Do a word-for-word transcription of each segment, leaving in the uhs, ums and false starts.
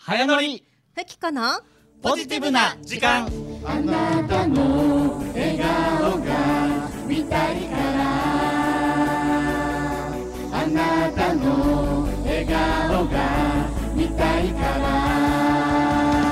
早乗りふきこのポジティブな時間。 あなたの笑顔が見たいからあなたの笑顔が見たいから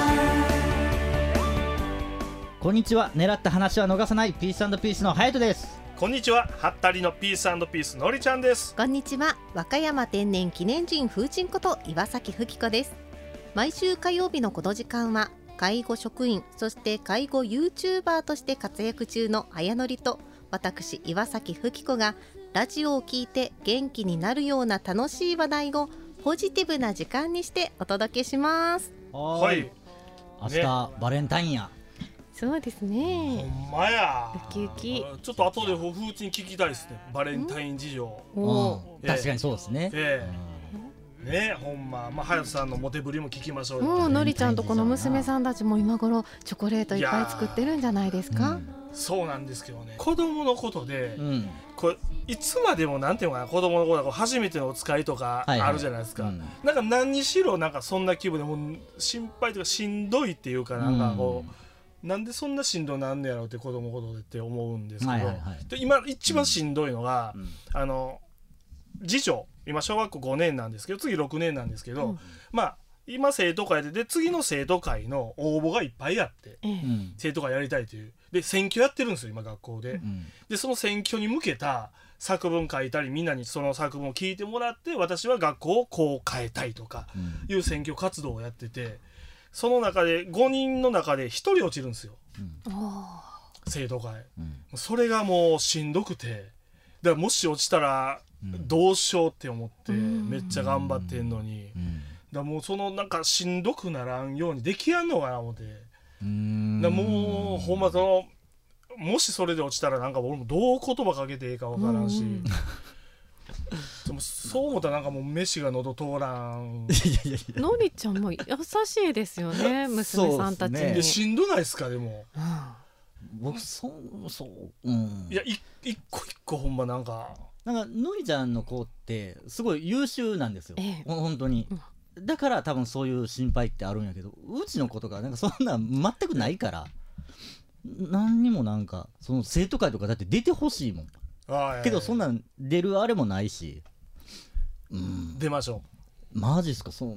こんにちは。狙った話は逃さないピース&ピースのハヤトです。 こんにちは。はったりのピース&ピースのりちゃんです。 こんにちは。和歌山天然記念人風神こと岩崎ふきこです。毎週火曜日のこの時間は介護職員、そして介護 YouTuber として活躍中の早乗りと私岩崎ふきこがラジオを聞いて元気になるような楽しい話題をポジティブな時間にしてお届けします。 はい。 明日、 ね、 バレンタインや。 そうですね。 ほんまや。 ウキウキ。 ちょっと後で風ちに聞きたいですね。バレンタイン事情。 お確かにそうですね。 ええね、ほんま、まあ、隼人さんのモテぶりも聞きましょうよ。 もうのりちゃんとこの娘さんたちも今頃チョコレートいっぱい作ってるんじゃないですか。 うん、 そうなんですけどね、子供のことで、 うん、 これいつまでもなんていうのかな、子供のことは初めてのお使いとかあるじゃないですか、 はいはい、うん、 なんか何にしろなんかそんな気分でもう心配とかしんどいっていうか、なんかこう、うん、なんでそんなしんどなんねやろうって子供のことでって思うんですけど、はいはいはい、で今一番しんどいのが、うん、あの次女今小学校ごねんなんですけど次ろくねんなんですけど、うん、まあ今生徒会で、で次の生徒会の応募がいっぱいあって、うん、生徒会やりたいというで選挙やってるんですよ今学校で、うん、でその選挙に向けた作文書いたりみんなにその作文を聞いてもらって私は学校をこう変えたいとかいう選挙活動をやってて、その中でごにんの中でひとり落ちるんですよ、うん、生徒会、うん、それがもうしんどくて、だからもし落ちたらどうしようって思ってめっちゃ頑張ってんのに、うんうん、だもうそのなんかしんどくならんようにできやんのかな思って、うーんだもうほんまそのもしそれで落ちたらなんか俺もどう言葉かけていいかわからんし、んでもそう思ったらなんかもう飯が喉通らん。 のりちゃんも優しいですよね娘さんたちに、 ね、でしんどないですかでも、うん、 僕そうそう、うん、 いやい一個一個ほんまなんかなんかのりちゃんの子ってすごい優秀なんですよ、ええ、本当に、うん、だから多分そういう心配ってあるんやけど、うちの子とかなんかそんな全くないから何にもなんかその生徒会とかだって出てほしいもん、あけどそんなん出るあれもないし、 うん、出ましょう。 マジっすか。そう、うん、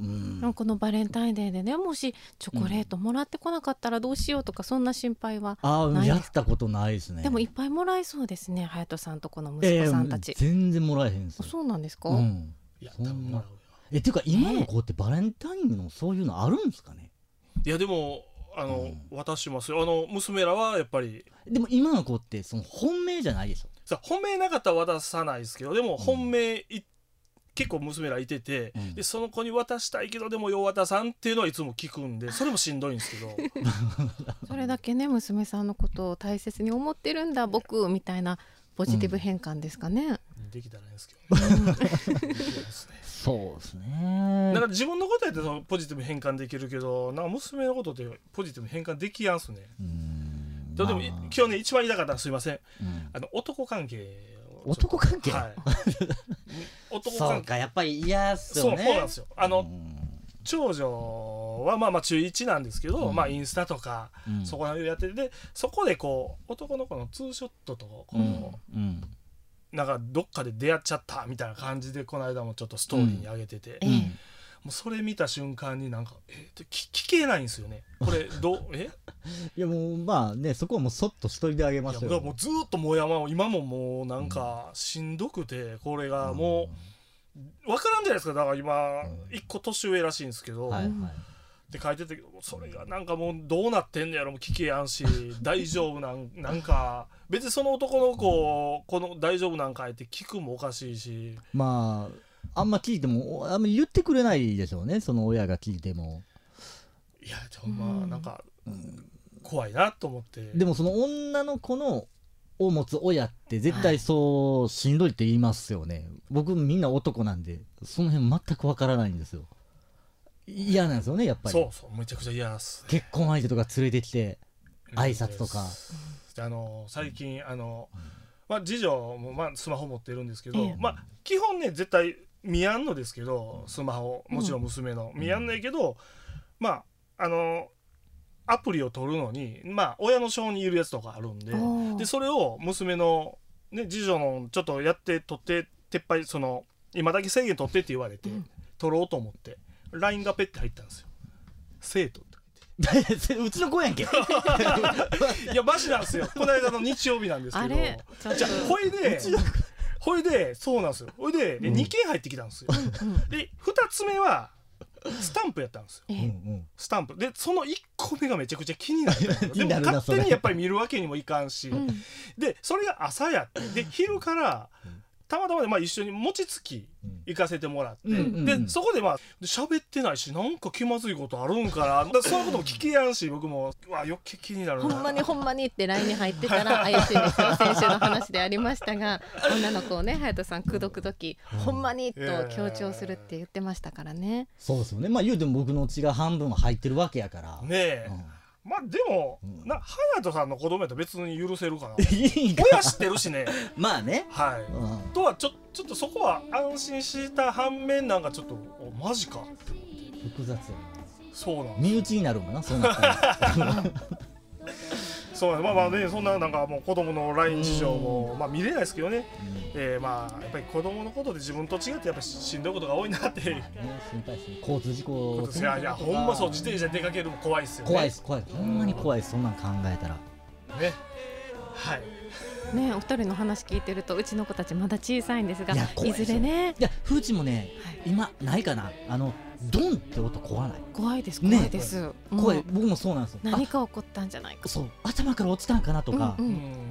このバレンタインデーでね、もしチョコレートもらってこなかったらどうしようとか、そんな心配はないです。 あやったことないですね。 でもいっぱいもらえそうですね、隼人さんとこの息子さんたち、 えー、全然もらえへんすよ。 そうなんですか、 うん、いや多分もらうよ。えっていうか今の子ってバレンタインのそういうのあるんですかね。 いやでもあの、うん、渡しますよ。あの娘らはやっぱり。でも今の子ってその本命じゃないでしょ。 さ本命なかったら渡さないですけど、でも本命い、うん、結構娘らいてて、うん、でその子に渡したいけどでもよう渡さんっていうのはいつも聞くんで、それもしんどいんですけどそれだけね娘さんのことを大切に思ってるんだ僕みたいなポジティブ変換ですかね、うん、 できたらいいんですけど、ね、 そうですね。 だから自分のことやってそのポジティブ変換できるけど、なんか娘のことでポジティブ変換できやんすね。うん、でも、まあ、今日ね一番言いたかったらすいません、うん、あの男関係男関係、 はい、 男関係そうかやっぱり嫌っすよね。 そう、そうなんですよ。あの、うん、長女はまあまあ中いちなんですけど、うん、まあインスタとか、うん、そこら辺やってて、でそこでこう男の子のツーショットとこう、うんうん、なんかどっかで出会っちゃったみたいな感じでこの間もちょっとストーリーに上げてて、うんうん、もうそれ見た瞬間になんかえー、聞, 聞けないんですよねこれどうえいやもうまあねそこはもうそっとしといてあげますよ。いやもうずっともやま今ももうなんかしんどくて、これがもう分からんじゃないですか。だから今いっこ年上らしいんですけど、はいはい、って書いてて、それがなんかもうどうなってんのやろも聞けやんし大丈夫なんなんか別にその男の子この大丈夫なんかって聞くもおかしいし、 まああんま聞いてもあんま言ってくれないでしょうね、その親が聞いても。 いやほんまなんか、うん、怖いなと思って。 でもその女の子のを持つ親って絶対そうしんどいって言いますよね、はい、僕みんな男なんでその辺全くわからないんですよ。嫌なんですよねやっぱり。 そうそうめちゃくちゃ嫌です、ね、 結婚相手とか連れてきて挨拶とか、 うん、あの最近あの、まあ、次女も、まあ、スマホ持ってるんですけど、ええまあ、基本ね絶対見やんのですけど、スマホもちろん娘の、うん、見やんないけど、まああのアプリを取るのにまあ親の承認いるやつとかあるんで、でそれを娘のね次女のちょっとやって取って撤廃その今だけ制限取ってって言われて、うん、取ろうと思って ライン がペッて入ったんですよ。生徒ってうちの子やんけいやマジなんですよ。この間の日曜日なんですけど、じゃほいでほいでそうなんですよ。ほいで、うん、にけん入ってきたんですよ、うん、でふたつめはスタンプやったんですよ、うん、スタンプでそのいっこめがめちゃくちゃ気になったんですよでも勝手にやっぱり見るわけにもいかんし、うん、でそれが朝やってで昼からたまたまでまあ一緒に餅つき行かせてもらって、うんうんうん、でそこでまあ喋ってないしなんか気まずいことあるんかなだそういうことも聞けやんし僕もうわ余計気になるなほんまにほんまにって ライン に入ってたら怪しいんですよ先週の話でありましたが女の子をね隼人さん口説く時、うん、ほんまにと強調するって言ってましたからね。そうですよね。 まあ言うても僕の血が半分は入ってるわけやからねえ、うんまあでも、うん、な隼人さんの子供やと別に許せるかな親知ってるしねまあねはい、うん、とはちょ、ちょっとそこは安心した反面なんかちょっとおマジかって複雑やな。 そうなん身内になるもんなそうなったらそうなんまあまあねそんななんかもう子供の ライン 事情もまあ見れないですけどね、うんえー、まあやっぱり子供のことで自分と違ってやっぱしんどいことが多いなっていう、ね、 心配ですね。交通事故いやいやほんまそう自転車出かけるの怖いっすよね。 怖いです怖いですほんまに怖いですそんなん考えたらねはいねお二人の話聞いてるとうちの子たちまだ小さいんですが い, いずれねいや風ちもね、はい、今ないかなあのドンって音怖ない？ 怖いです怖いです、ね、 怖い僕もそうなんですよ。 何か起こったんじゃないかそう頭から落ちたんかなとか、うんうん、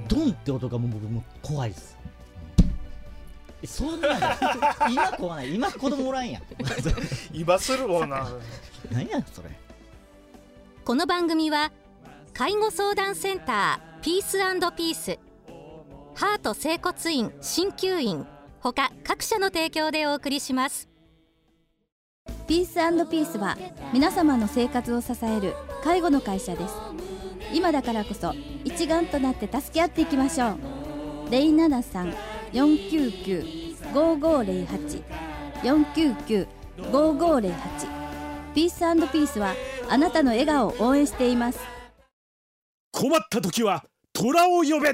ドンって音がもう僕も怖いです。そんな今怖ない今子供おらんやん今するもんな何やそれ。 この番組は介護相談センターピース&ピースハート整骨院鍼灸院他各社の提供でお送りします。 ピース&ピースは皆様の生活を支える介護の会社です。今だからこそ一丸となって助け合っていきましょう。ゼロななさん よんきゅうきゅう ごごゼロはち よんきゅうきゅう ごごゼロはち ピース&ピースはあなたの笑顔を応援しています。 困った時は虎を呼べ。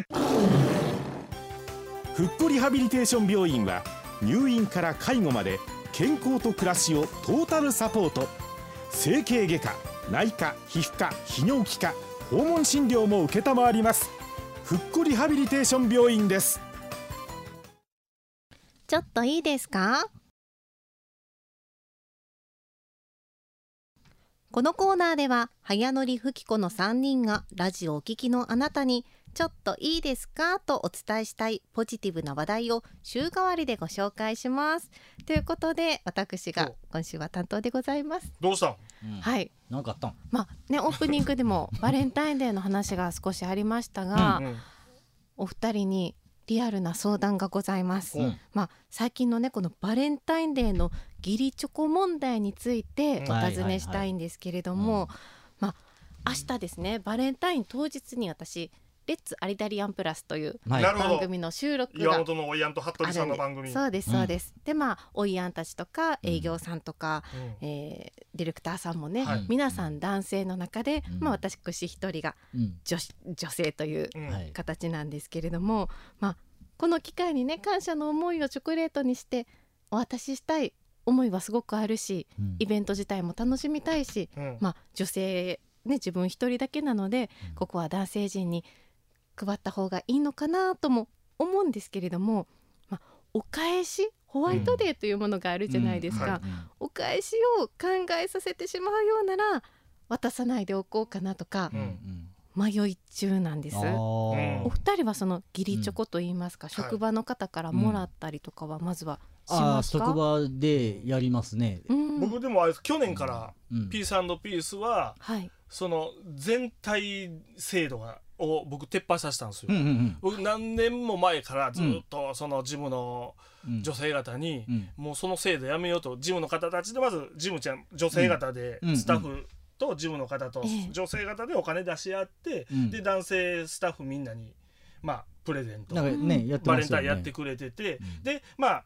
ふっこリハビリテーション病院は入院から介護まで健康と暮らしをトータルサポート。整形外科、内科、皮膚科、泌尿器科、訪問診療も承ります。ふっこリハビリテーション病院です。 ちょっといいですか？このコーナーでは早乗りふきこのさんにんがラジオをお聞きのあなたにちょっといいですかとお伝えしたいポジティブな話題を週替わりでご紹介します。ということで私が今週は担当でございます。 どうしたん？ うん、はい何かあったん？ まあねオープニングでもバレンタインデーの話が少しありましたが、うんうん、お二人にリアルな相談がございます。うん、まあ最近のねこのバレンタインデーの義理チョコ問題についてお尋ねしたいんですけれども、まあ明日ですねバレンタイン当日に私レッツアリダリアンプラスという番組の収録が岩本のおいやんと服部さんの番組。 そうですそうです、うん、でまあおいやんたちとか営業さんとか、うんえー、ディレクターさんもね、はい、皆さん男性の中で、うんまあ、私一人が 女,、うん、女性という形なんですけれども、うんまあ、この機会にね感謝の思いをチョコレートにしてお渡ししたい思いはすごくあるし、うん、イベント自体も楽しみたいし、うんまあ、女性、ね、自分一人だけなので、うん、ここは男性陣に配った方がいいのかなとも思うんですけれども、まあ、お返しホワイトデーというものがあるじゃないですか、うんうんはい、お返しを考えさせてしまうようなら渡さないでおこうかなとか、うんうん、迷い中なんです。お二人はその義理チョコといいますか、うん、職場の方からもらったりとかはまずはしますか？ あ職場でやりますね、 うん、僕でもあれ去年からピース&ピースは、うんはい、その全体制度がを僕撤廃させたんですよ、うんうんうん、僕何年も前からずっとそのジムの女性方に、うん、もうその制度やめようとジムの方たちでまずジムちゃん女性方でスタッフとジムの方と女性方でお金出し合って、うん、で男性スタッフみんなにまあプレゼント、 ねね、 バレンタインやってくれてて、うん、でまあ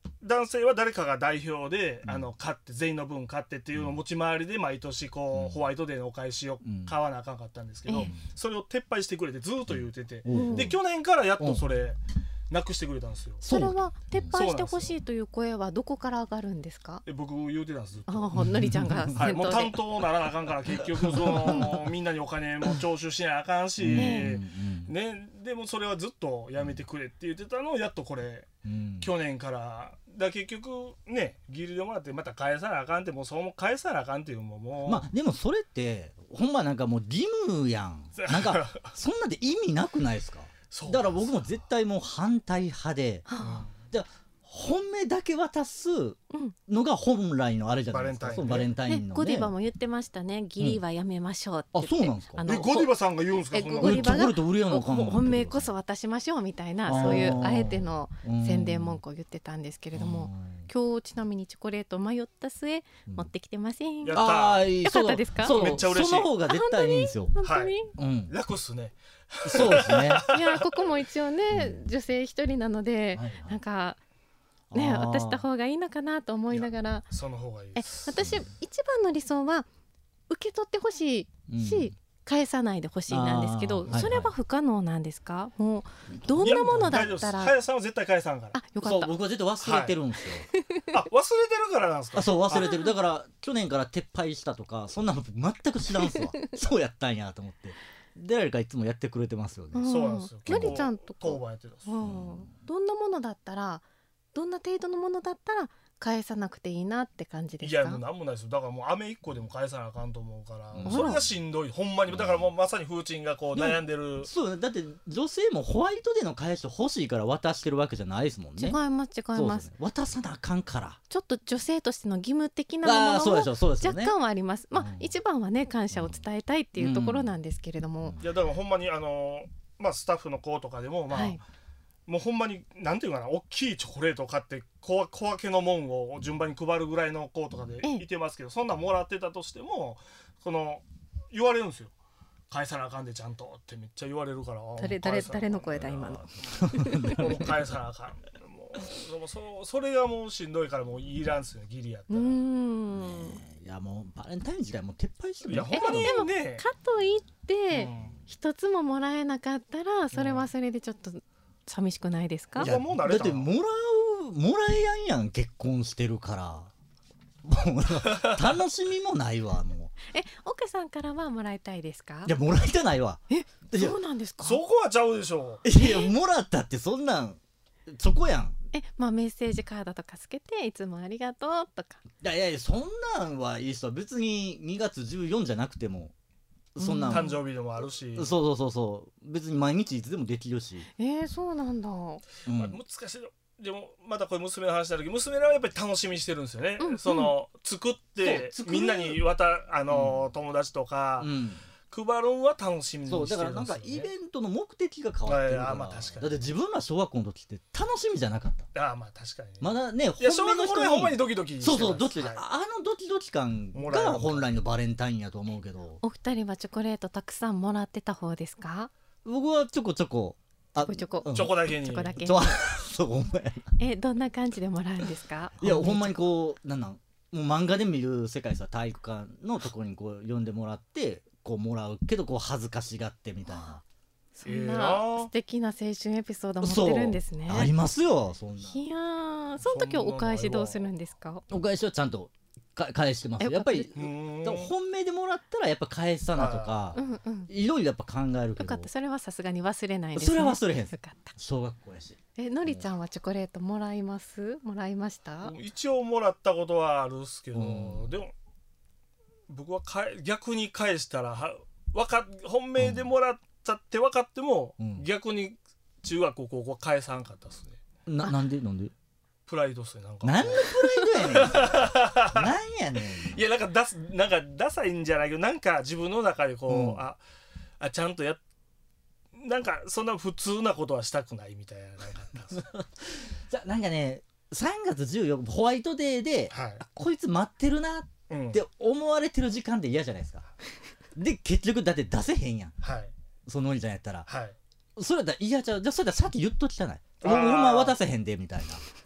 男性は誰かが代表で、 うん、 あの買って全員の分買ってっていうのを持ち回りで毎年こう、うん、ホワイトデーのお返しを買わなあかんかったんですけど、うん、それを撤廃してくれてずっと言うてて、うん、で去年からやっとそれなくしてくれたんですよ。 それは撤廃してほしいという声はどこから上がるんですか？ え僕言うてたんです。 ああ、のりちゃんが先頭で、 はい、もう担当ならなあかんから結局そのみんなにお金も徴収しなあかんし、ね、でもそれはずっとやめてくれって言ってたのをやっとこれ、うん、去年からだ結局ねギリでもらってまた返さなあかんってもうその返さなあかんっていうのももうまあでもそれってほんまなんかもう義務やんなんかそんなで意味なくないですか？だから僕も絶対もう反対派で、うん、じゃ本命だけ渡すのが本来のあれじゃないですか、うん、バレンタインのね。 ゴディバも言ってましたね、義理はやめましょうって言って、 うん、あそうなんですか。 えゴディバさんが言うんですか？そんなゴディバがの本命こそ渡しましょうみたいなそういうあえての宣伝文句を言ってたんですけれども、今日ちなみにチョコレート迷った末持ってきてません。 やったあよかったですか？ そうめっちゃ嬉しい。 その方が絶対いいんですよ。 本当に、はいうん、楽っすね。 そうですね。 いやここも一応ね、うん、女性一人なので、はいはい、なんかね渡した方がいいのかなと思いながら、 その方がいいです。 え私一番の理想は受け取ってほしいし、うん、返さないでほしいなんですけど、はいはい、それは不可能なんですか？もうどんなものだったら。 林さんは絶対返さんから。 あよかった。 そう僕は絶対忘れてるんですよ。 はい、あ忘れてるからなんですか？ あそう忘れてる。だから去年から撤廃したとかそんなの全く知らんすわ。そうやったんやと思って。誰かいつもやってくれてますよね。 そうなんですよ。 のりちゃんとか当番やってたんです。 うん、どんなものだったらどんな程度のものだったら返さなくていいなって感じですか？ いやもうなんもないですよ。だからもう飴いっこでも返さなあかんと思うから、うん、それがしんどいほんまに。だからもうまさに風鎮がこう悩んでる。 そうだって女性もホワイトデーの返し欲しいから渡してるわけじゃないですもんね。 違います違います。 渡さなあかんからちょっと女性としての義務的なものも若干はあります。まあ、うん、一番はね感謝を伝えたいっていうところなんですけれども、 うん、いやだからほんまにあのまあスタッフの子とかでもまあ、はいもうほんまになんていうかな大きいチョコレートを買って小分けのもんを順番に配るぐらいの子とかでいてますけど、そんなんもらってたとしてもその言われるんですよ。返さなあかんでちゃんとってめっちゃ言われるから。 誰誰誰の声だ今の。 もう返さなあかん。もうでも そ, それがもうしんどいからもういらんすよギリやったら。うーん、 ね、いやもうバレンタイン自体もう撤廃してもいいやほんまにね。 でもかといって一、うん、つももらえなかったらそれはそれでちょっと。寂しくないですか？ いやもうだってもらうもらえやんやん結婚してるからもう楽しみもないわもう。 え奥さんからはもらいたいですか？ いやもらいたないわ。 えそうなんですか？ そこはちゃうでしょう。 いやもらったってそんなんそこやん。 えまあメッセージカードとかつけていつもありがとうとか。 いやいやいやそんなんはいい人は別ににがつじゅうよっかじゃなくても。そんな誕生日でもあるし、 そうそうそうそう別に毎日いつでもできるし。 えー、そうなんだ、 うんまあ、難しい。でもまたこれ娘の話だけど娘らはやっぱり楽しみにしてるんですよね、うん、その作ってみんなにわたあの、うん、友達とか、うん配るんは楽しみにしてるんですよね。そうだからなんかイベントの目的が変わってるから、 あまあ確かに。 だって自分ら小学校の時って楽しみじゃなかった。 あまあ確かに、ね、 まだねいや小学校の頃はほんまにドキドキしてそうそうドキドキ、はい、あのドキドキ感が本来のバレンタインやと思うけど。 お二人はチョコレートたくさんもらってた方ですか？ 僕はちょこちょこちょこちょこ、 うん、チョコだけにチョコだけにそうお前えどんな感じでもらうんですか？ いやほんまにこうなんなんもう漫画で見る世界さ体育館のところにこう呼んでもらってこうもらうけどこう恥ずかしがってみたいな。 そんな素敵な青春エピソード持ってるんですね。 ありますよそんな。 いやその時はお返しどうするんですか？ お返しはちゃんとか返してます。やっぱり本命でもらったらやっぱ返さなとかいろいろやっぱ考えるけど。よかったそれはさすがに忘れないですね。 それは忘れへん。よかった小学校やし。 えのりちゃんはチョコレートもらいますもらいました？ 一応もらったことはあるっすけど、うん、でも僕はか逆に返したらはわか本命でもらったって分かっても、うん、逆に中学校高校は返さんかったっすね。 な, なんでなんでプライドっすね。なんか何のプライドやねんなんやねん。 いやなんかダスなんかダサいんじゃないけどなんか自分の中でこう、うん、ああちゃんとやなんかそんな普通なことはしたくないみたいななんかあったんですじゃなんかねさんがつじゅうよっかホワイトデーで、はい、こいつ待ってるなって思われてる時間で嫌じゃないですか、うん、で結局だって出せへんやん、はい、そのお兄ちゃんやったら、はい、それだったら嫌ちゃう。じゃあそれだったらさっき言っときたない僕ほんま渡せへんでみたいな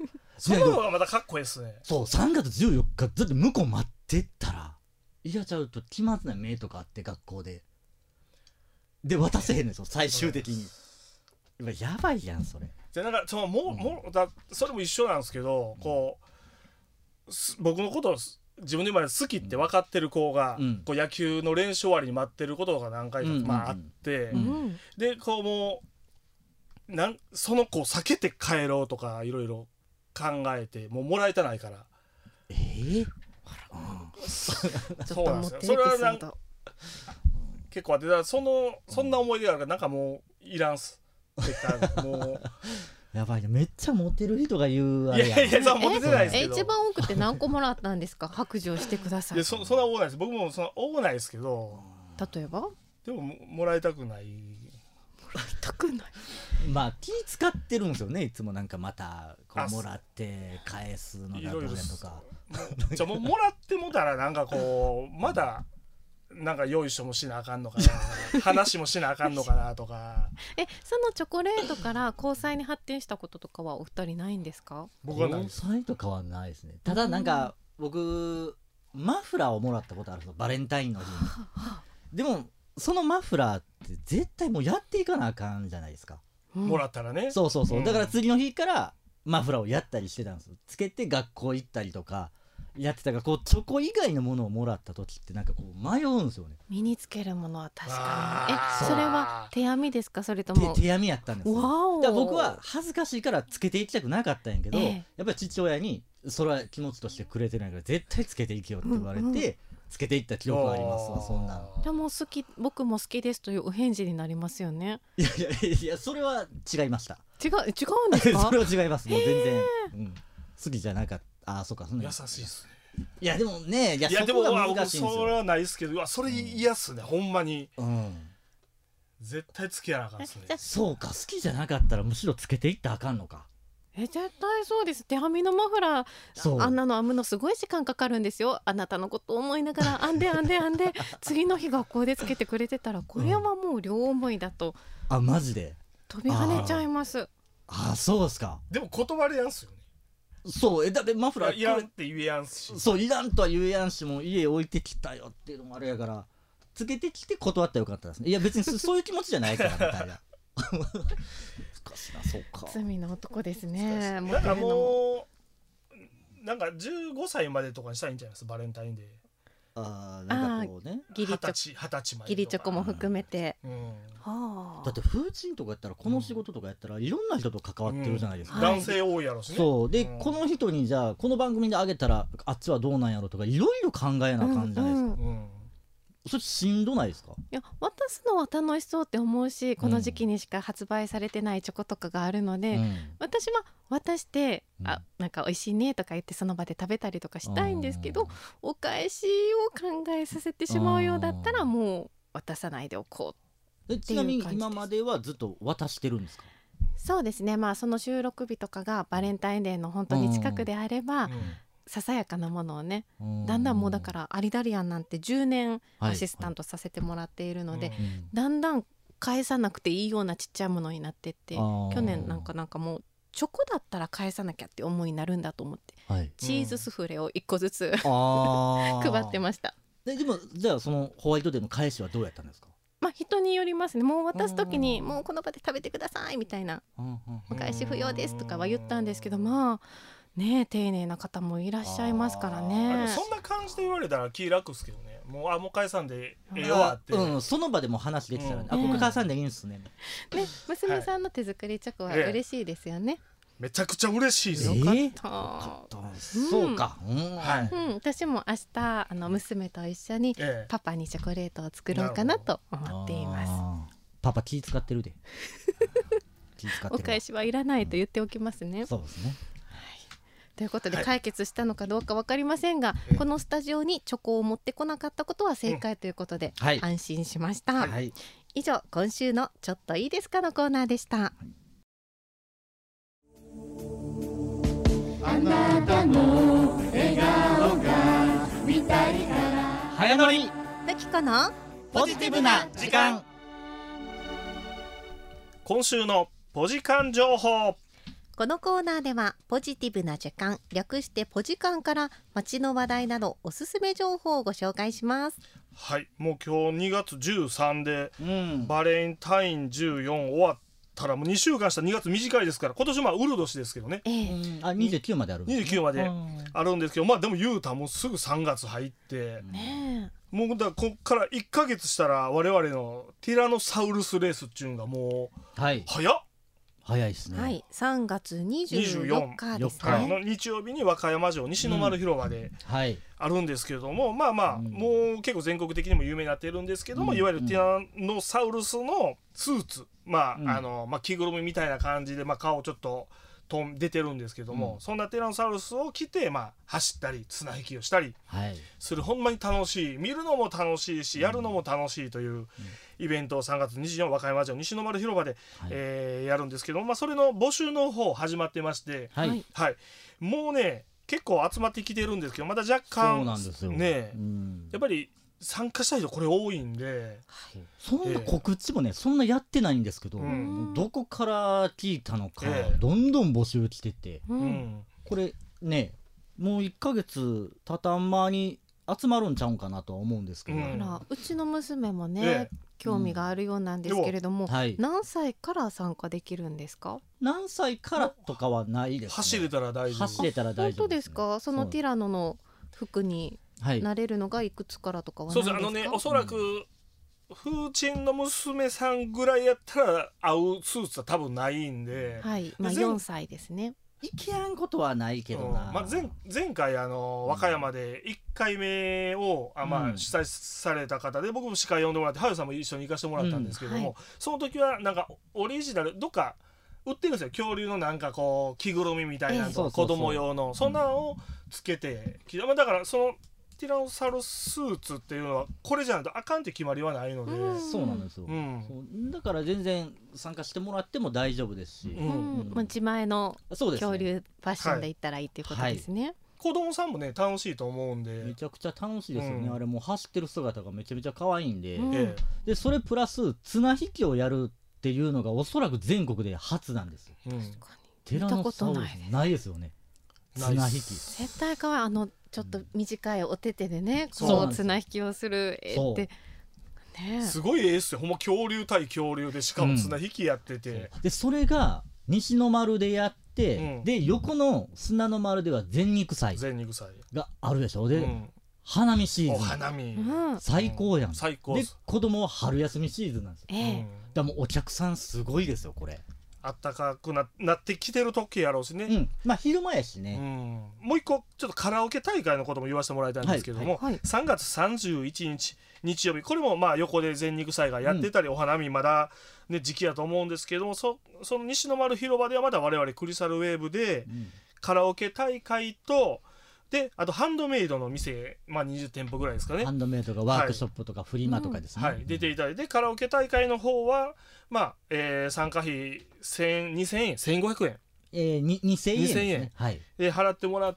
その方がまたかっこいいですね。 そうさんがつじゅうよっかだって向こう待ってったらいやちゃうと気まずない目とかあって学校でで渡せへんねんですよ最終的に。やばいやんそれ。 でなんかそのも、うん、もだそれも一緒なんですけど、こう僕のことを自分で今好きって分かってる子が、うん、こう野球の練習終わりに待ってることが何回か、うんまあ、あって、うん、でこうもうなんその子を避けて帰ろうとかいろいろ考えてもうもらいたないから。 えー、 そうなんですよ。それはなんか結構あってだそのそんな思い出があるからなんかもういらんす。もうやばいねめっちゃモテる人が言うあれやん。 いやいやそうモテてないですけど。 一番多くて何個もらったんですか白状してください。 いや そ, そんな多ないです。僕もそんな多ないですけど。 例えばでも も, もらいたくない。 もらいたくないまあ気使ってるんですよねいつもなんかまたこうもらって返すのだとかとか。 じゃもうもらってもたらなんかこうまだなんかよいしょもしなあかんのかな話もしなあかんのかなとかえそのチョコレートから交際に発展したこととかはお二人ないんですか？ 僕はないです。交際とかはないですね。ただなんか僕マフラーをもらったことあるのバレンタインの日にでもそのマフラーって絶対もうやっていかなあかんじゃないですか、 うん、もらったらね。 そうそうそう、うん、だから次の日からマフラーをやったりしてたんですよ。つけて学校行ったりとかやってたから、こうチョコ以外のものをもらった時ってなんかこう迷うんですよね。 身につけるものは確かに。えそれは手編みですかそれとも手編みやったんですよ。だから僕は恥ずかしいからつけていきたくなかったんやけど、えー、やっぱり父親にそれは気持ちとしてくれてないから絶対つけていけよって言われて、うんうん、つけていった記憶がありますわ。そんなでも好き僕も好きですというお返事になりますよね。 いやいやいやそれは違いました。 違う違うんですかそれは違います。もう全然、うん、好きじゃなかった。あそうかそんな優しいっすね。 いやでもね、いや、 いやそこが難しいんですよ。 それはないですけど、うわそれ嫌っすね、うん、ほんまに、うん、絶対つけやなあかんっすね。 そうか好きじゃなかったらむしろつけていったらあかんのか。 え絶対そうです。手編みのマフラーあんなの編むのすごい時間かかるんですよ。あなたのことを思いながら編んで編んで編んで次の日学校でつけてくれてたらこれはもう両思いだと、 うん、あマジで飛び跳ねちゃいます。 ああそうですか。 でも断れやんすよね。 そうえだってマフラーいらんって言えやんし。 そういらんとは言えやんし、もう家置いてきたよっていうのもあれやからつけてきて断ったらよかったですね。いや別にそういう気持ちじゃないからみたいな難しいな。そうか罪の男ですね。 なんかもうなんかじゅうごさいまでとかにしたらいいんじゃないですかバレンタインデー。 あなんかこうねギリチョコも含めて、うんはあ、だって風神とかやったらこの仕事とかやったらいろんな人と関わってるじゃないですか、 うんうん、男性多いやろしね。 そうで、うん、この人にじゃあこの番組であげたらあっちはどうなんやろとかいろいろ考えなあかんじゃないですか、うんうん、それしんどないですか？ いや渡すのは楽しそうって思うし、この時期にしか発売されてないチョコとかがあるので、うん、私は渡して、うん、あなんか美味しいねとか言ってその場で食べたりとかしたいんですけど、お返しを考えさせてしまうようだったらもう渡さないでおこうっていう感じです。 ちなみに今まではずっと渡してるんですか？ そうですね、まあその収録日とかがバレンタインデーの本当に近くであれば、うんささやかなものをね、だんだんもうだからアリダリアンなんてじゅうねんアシスタントさせてもらっているので、はいはい、だんだん返さなくていいようなちっちゃいものになってって、去年なんかなんかもうチョコだったら返さなきゃって思いになるんだと思って、はい、チーズスフレをいっこずつ配ってました。 で, でもじゃあそのホワイトデーの返しはどうやったんですか？ まあ人によりますね。もう渡す時にもうこの場で食べてくださいみたいな、お返し不要ですとかは言ったんですけど、まあね丁寧な方もいらっしゃいますからね。 そんな感じで言われたら気楽っすけどね。もうあもう返さんでええよわって、 うん、その場でも話できたら、ねうん、あここ返さんでいいんですね。 ね娘さんの手作りチョコは嬉しいですよね、 ええ、めちゃくちゃ嬉しいですよ、 えー、 よかった、うん、そうか、うんはいうん、私も明日あの娘と一緒にパパにチョコレートを作ろうかなと思っています。 パパ気使ってるで気使ってる。 お返しはいらないと言っておきますね、 うん、そうですね。 ということで解決したのかどうか分かりませんが、はい、このスタジオにチョコを持ってこなかったことは正解ということで、うんはい、安心しました、はい、以上今週のちょっといいですかのコーナーでした。 あなたの笑顔が見たいから早乗りふきこのポジティブな時間。 今週のポジカン情報。 このコーナーではポジティブな時間、略してポジカンから街の話題などおすすめ情報をご紹介します。 はい、もう今日にがつじゅうさんで、うん、バレンタインじゅうよん終わったらもうにしゅうかんしたにがつ短いですから、今年まあウル年ですけどね、 えー、あにじゅうきゅうまであるんですね。 にじゅうきゅうまであるんですけど、まあでも言うたらもうすぐさんがつ入って、ね、もうだからこっからいっかげつしたら我々のティラノサウルスレースっていうのがもう、はい、早っ早いですね。 はい、さんがつにじゅうよっかですね。 の日曜日に和歌山城西の丸広場であるんですけれども、うん、まあまあ、うん、もう結構全国的にも有名になっているんですけども、うん、いわゆるティラノサウルスのスーツ、まあ、うん、あのまあ着ぐるみみたいな感じで、まあ、顔ちょっとと出てるんですけども、うん、そんなティラノサウルスを着て、まあ、走ったり綱引きをしたりする、はい、ほんまに楽しい、見るのも楽しいしやるのも楽しいという、うんイベントをさんがつにじゅうよっか和歌山城西の丸広場で、はいえー、やるんですけど、まあ、それの募集の方始まってまして、はいはい、もうね結構集まってきてるんですけど、まだ若干そうなんですよ、 ね、うん、やっぱり参加した人これ多いんで、 はい、そんな告知もね、えー、そんなやってないんですけど、うん、どこから聞いたのか、えー、どんどん募集来てて、うん、これねもういっかげつたたん間に集まるんちゃうんかなとは思うんですけど、うん、 あらうちの娘もね、えー興味があるようなんですけれども、うんはい、何歳から参加できるんですか？ 何歳からとかはないですね。 走れたら大丈夫。 走れたら大丈夫ですね。 本当ですか？そのティラノの服になれるのがいくつからとかはないですか？ そうです。あのね、おそらく、うん、風鎮の娘さんぐらいやったら合うスーツは多分ないんで、 はい、まあ、よんさいですね。 いけやんことはないけどな、 うんまあ、前, 前回あの和歌山でいっかいめを、あ、まあ、主催された方で、僕も司会呼んでもらってはよさんも一緒に行かせてもらったんですけども、うんはい、その時はなんかオリジナルどっか売ってるんですよ、恐竜のなんかこう着ぐるみみたいなのと、えー、子供用のそんなのをつけて、うん、だからそのティラノサウルスーツっていうのはこれじゃないとあかんって決まりはないので、 うん、そうなんですよ、うん、そうだから全然参加してもらっても大丈夫ですし、うんうんまあ、自前の恐竜ファッションで行ったらいいっていうことですね、はいはい、 子供さんもね楽しいと思うんで、 めちゃくちゃ楽しいですよね、うん、あれもう走ってる姿がめちゃめちゃ可愛いんで、うん、でそれプラス綱引きをやるっていうのがおそらく全国で初なんですよ、うん、ティラノサウルスないですよね、綱引き絶対可愛い。あのちょっと短いお手手でね、うん、こう綱引きをする絵ってね、すごい絵っすよ、ほんま恐竜対恐竜で、しかも綱引きやってて、うん、 でそれが西の丸でやって、うん、で横の砂の丸では全肉祭があるでしょ。で、うん、花見シーズン、お花見、 最高やん、うん、 最高で子供は春休みシーズンなんですよ、えー、だからもうお客さんすごいですよこれ。 あったかく な, なってきてる時やろうしね、 うん、まあ昼間やしね、 うん、もう一個ちょっとカラオケ大会のことも言わせてもらいたいんですけども、はいはい、さんがつさんじゅういちにち日曜日、これもまあ横で全肉祭がやってたり、うん、お花見まだ、ね、時期やと思うんですけども、 そ, その西の丸広場ではまだ我々クリスタルウェーブで、うん、カラオケ大会とであとハンドメイドの店、まあ、にじゅってんぽぐらいですかね、 ハンドメイドがワークショップとかフリマとかですね、 はいはい、出ていただいて、カラオケ大会の方は、まあえー、参加費にせんえんせんごひゃくえん、 えー、にせんえんですね、にせんえん、 はい、で払ってもらって、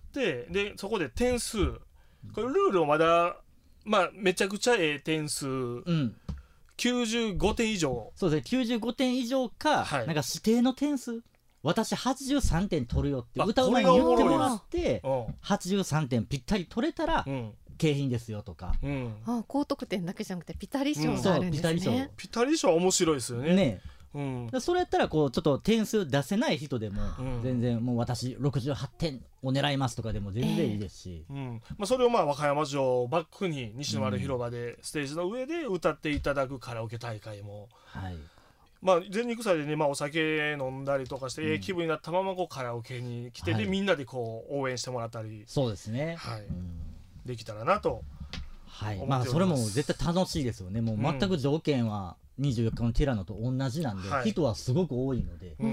でそこで点数、これルールをまだ、まあ、めちゃくちゃええ点数、うん、きゅうじゅうごてん以上、 そうですね、きゅうじゅうごてん以上か、はい、なんか指定の点数、私はちじゅうさんてん取るよって歌う前に言ってもらって、はちじゅうさんてんぴったり取れたら、うん、景品ですよとか、うん、 あ高得点だけじゃなくてピタリ賞があるんですね、うん、 そうピタリ賞、ピタリ賞は面白いですよね。 ね、うん、それやったらこうちょっと点数出せない人でも、うん、全然もう私ろくじゅうはってんを狙いますとかでも全然いいですし、 えーうんまあ、それをまあ和歌山城をバックに西の丸広場でステージの上で歌っていただくカラオケ大会も、はい、まあ、全肉祭でね、まあ、お酒飲んだりとかして、うん、ええ気分になったままこうカラオケに来て、はい、でみんなでこう応援してもらったり、 そうですね、 はい、うん、できたらなと、 はい、まあそれも絶対楽しいですよね。もう全く条件はにじゅうよっかのティラノと同じなんで、うん、人はすごく多いので、うん、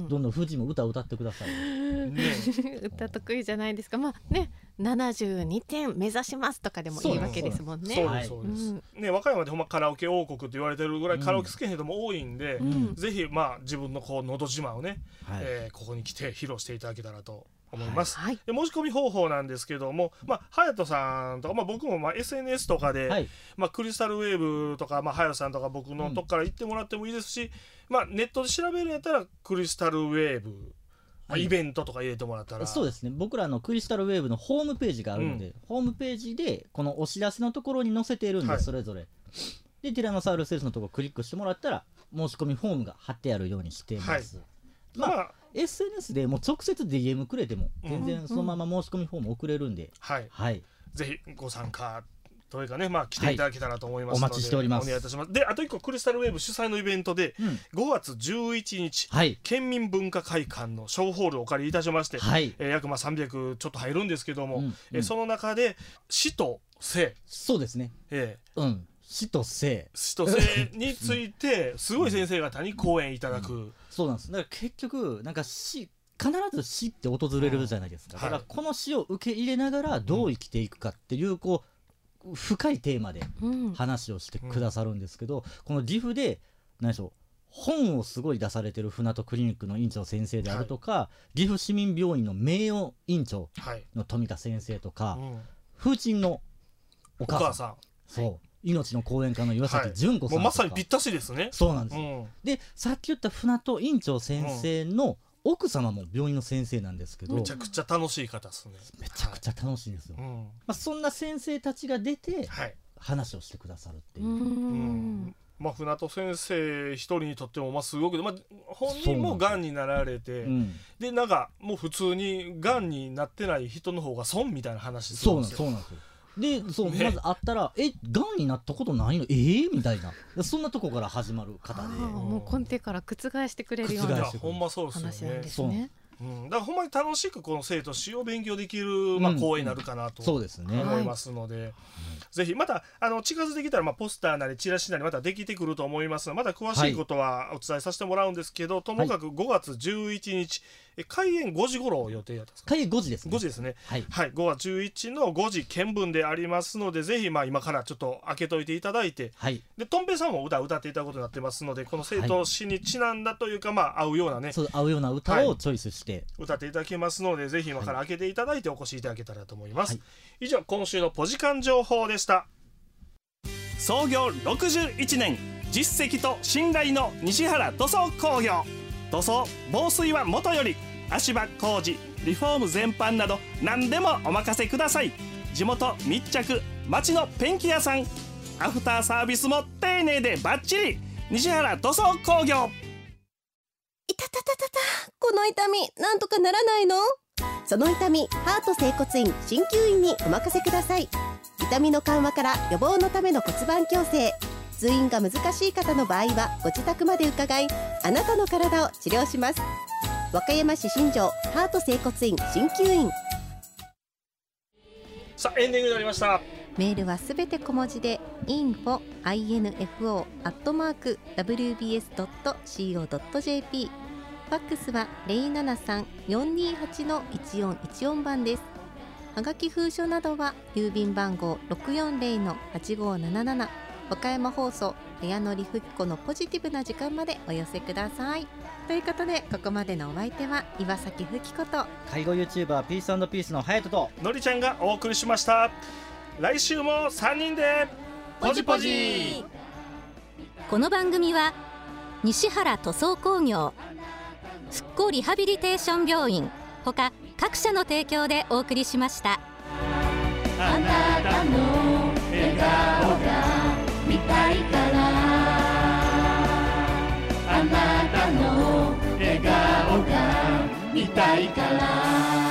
どんどん富士も歌を歌ってください、ね、 歌得意じゃないですか。まあね、ななじゅうにてん目指しますとかでもいいわけですもんね。 そうですそうです、うん、ね、和歌山でほんまカラオケ王国って言われてるぐらいカラオケ好きな人も多いんで、うん、ぜひまあ自分のこうのど自慢をね、はい、えー、ここに来て披露していただけたらと思います、はい、で申し込み方法なんですけども、まあ、隼人さんとか、まあ、僕もまあ エスエヌエス とかで、はい、まあ、クリスタルウェーブとか、まあ、隼人さんとか僕のとこから行ってもらってもいいですし、うん、まあ、ネットで調べるんやったらクリスタルウェーブまあ、イベントとか入れてもらったら。 そうですね、僕らのクリスタルウェーブのホームページがあるので、うん、ホームページでこのお知らせのところに載せているんで、はい、それぞれでティラノサウルスレースのところをクリックしてもらったら申し込みフォームが貼ってあるようにしています、はい、まあ、まあ、エスエヌエス でもう直接 ディーエム くれても全然そのまま申し込みフォーム送れるんで、 はい、 はい、 ぜひご参加というかね、まあ、来ていただけたらと思いますので、 はい、お待ちしております。 お願いいたします。で、あといっこクリスタルウェーブ主催のイベントで、うん、ごがつじゅういちにち、はい、県民文化会館の小ホールをお借りいたしまして、はい、えー、約まあさんびゃくちょっと入るんですけども、うんうん、えー、その中で死と生、 そうですね、 えーうん、死と生死と生についてすごい先生方に講演いただく、うん、 そうなんです。だから結局なんか死必ず死って訪れるじゃないですか、うん、だからこの死を受け入れながらどう生きていくかっていう、こう深いテーマで話をしてくださるんですけど、うん、この岐阜で何でしょう、本をすごい出されてる船戸クリニックの院長先生であるとか、はい、岐阜市民病院の名誉院長の富田先生とか、はい、うん、風鎮のお母さん、お母さん、そう、命の講演家の岩崎純子さんとか、はい、もうまさにぴったしですね。 そうなんです、うん、でさっき言った船戸院長先生の奥様も病院の先生なんですけど、 めちゃくちゃ楽しい方ですね。 めちゃくちゃ楽しいんですよ、はい、うん、まあ、そんな先生たちが出て、はい、話をしてくださるっていう、うん、 まあ、船戸先生一人にとってもまあすごく、まあ、本人もがんになられて、うん、でなんかもう普通にがんになってない人の方が損みたいな話するんですよ。 そうなんですよ。でそう、ね、まず会ったら「えがんになったことないの？えー?」みたいな、そんなとこから始まる方で、 もう根底から覆してくれるような話なんですね。 うん、だからほんまに楽しくこの生と死を勉強できる、まあ、講演になるかなと思いますので、うんうん、ぜひまたあの近づいてきたら、まあ、ポスターなりチラシなりまたできてくると思いますので、また詳しいことはお伝えさせてもらうんですけど、はい、ともかくごがつじゅういちにち、え開演ごじ頃予定だったんですか。 開演ごじですね。 ごじですね、はいはい、ごがつじゅういちのごじ見分でありますので、ぜひまあ今からちょっと開けといていただいて、はい、でとんぺいさんも歌を歌っていただくことになってますので、この生と死にちなんだというか、まあ合うようなね、 そう合うような歌をチョイスして、はい、 歌っていただきますので、ぜひ今から開けていただいてお越しいただけたらと思います、はい、以上今週のポジカン情報でした。創業ろくじゅういちねん、実績と信頼の西原塗装工業。塗装防水はもとより、足場工事リフォーム全般など何でもお任せください。地元密着、町のペンキ屋さん、アフターサービスも丁寧でバッチリ。西原塗装工業。 いたたたたた、この痛みなんとかならないの？その痛み、ハート整骨院鍼灸院にお任せください。痛みの緩和から予防のための骨盤矯正、通院が難しい方の場合はご自宅まで伺い、あなたの体を治療します。和歌山市新庄ハート整骨院鍼灸院。 さあエンディングになりました。 メールはすべて小文字で インフォ インフォ アットマーク ダブリュービーエス ドット シーオー ドット ジェーピー、 ファックスは ゼロななさん よんにーはち のいちよんいちよん 番です。はがき封書などは郵便番号 ろくよんゼロ のはちごーなななな、和歌山放送綾則ふき子のポジティブな時間までお寄せください。ということで、ここまでのお相手は岩崎ふき子と介護 YouTuber ピース&ピースの隼人とのりちゃんがお送りしました。来週もさんにんでポジポジ。 この番組は西原塗装工業、復興リハビリテーション病院ほか各社の提供でお送りしました。 あなたの笑顔が見たいから、あなたの笑顔が見たいから。